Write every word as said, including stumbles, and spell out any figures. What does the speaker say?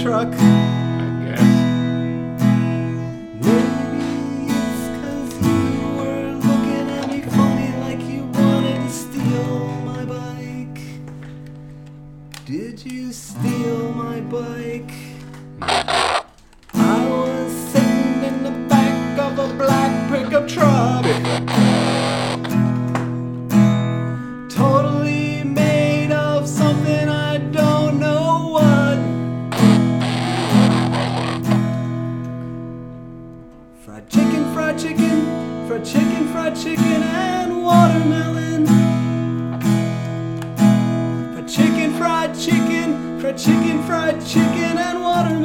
truck. I guess. Maybe it's 'cause you were looking at me funny like you wanted to steal my bike. Did you steal my bike? I was sitting in the back of a black pickup truck, totally made of something I don't know what. Fried chicken, fried chicken, fried chicken, fried chicken, and watermelon. Fried chicken, fried chicken, fried chicken, fried chicken, and watermelon.